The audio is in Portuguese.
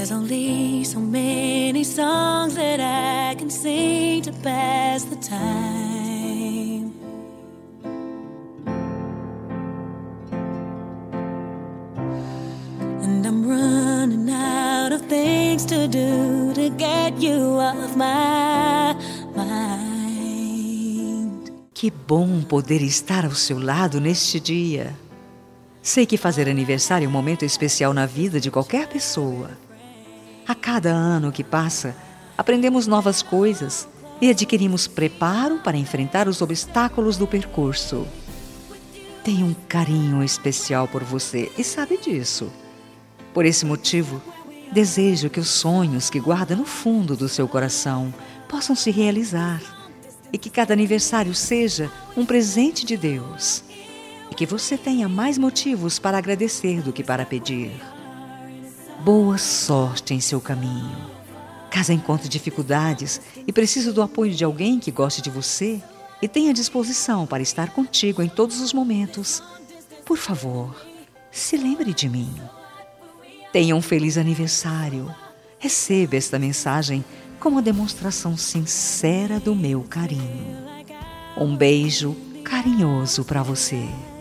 There's only so many songs that I can sing to pass the time. And I'm running out of things to do to get you off my mind. Que bom poder estar ao seu lado neste dia. Sei que fazer aniversário é um momento especial na vida de qualquer pessoa. A cada ano que passa, aprendemos novas coisas e adquirimos preparo para enfrentar os obstáculos do percurso. Tenho um carinho especial por você e sabe disso. Por esse motivo, desejo que os sonhos que guarda no fundo do seu coração possam se realizar e que cada aniversário seja um presente de Deus. E que você tenha mais motivos para agradecer do que para pedir. Boa sorte em seu caminho. Caso encontre dificuldades e precise do apoio de alguém que goste de você e tenha disposição para estar contigo em todos os momentos, por favor, se lembre de mim. Tenha um feliz aniversário. Receba esta mensagem como uma demonstração sincera do meu carinho. Um beijo carinhoso para você.